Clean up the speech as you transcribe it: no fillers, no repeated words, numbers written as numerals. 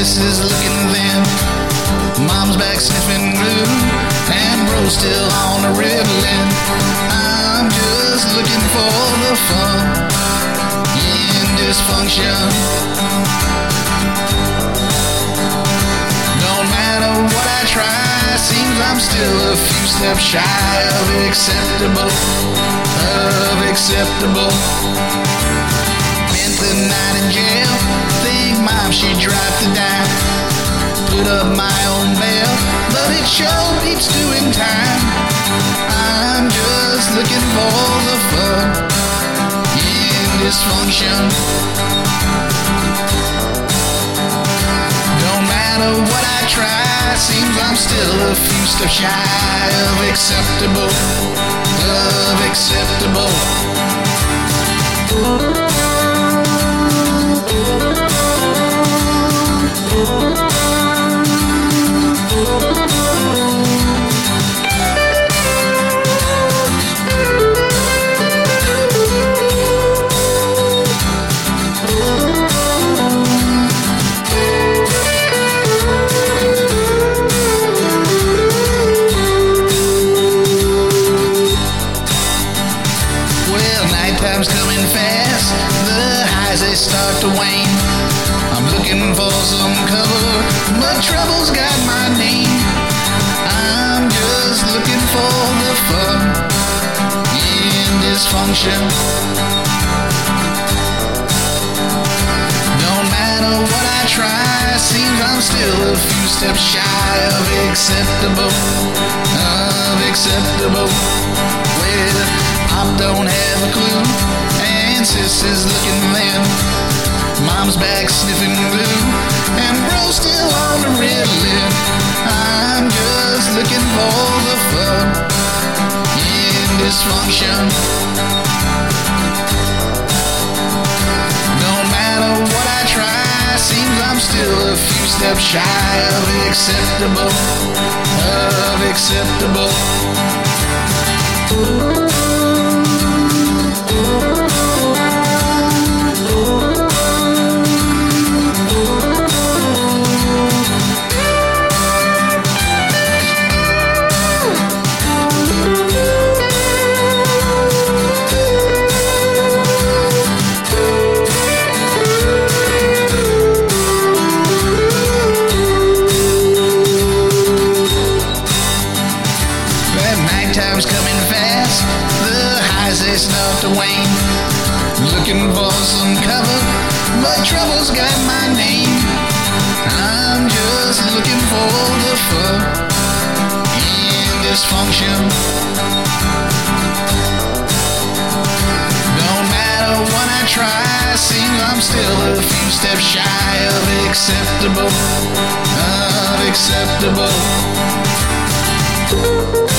sis is looking thin. Mom's back sniffing glue, and bro's still on the Ritalin. I'm just looking for the fun in dysfunction. Don't matter what I try, seems I'm still a few steps shy of acceptable. Spent the night in jail, think mom she dropped the dime. Put up my own bail, but it sure beats doing time. I'm just looking for the fun in dysfunction. Don't matter what I try, seems I'm still a few steps shy of acceptable. Nighttime's coming fast, the highs they start to wane. I'm looking for some cover, but trouble's got my name. I'm just looking for the fun in dysfunction. Don't matter what I try, seems I'm still a few steps shy of acceptable. Well, Pop don't have a clue, and sis is looking thin. Mom's back sniffing glue, and bro's still on the Ritalin. I'm just looking for the fun in dysfunction. Don't matter what I try, seems I'm still a few steps shy of acceptable. Nighttime's coming fast, the highs they start to wane. Looking for some cover, but trouble's got my name. I'm just looking for the fun in dysfunction. Don't matter what I try, seems I'm still a few steps shy of acceptable.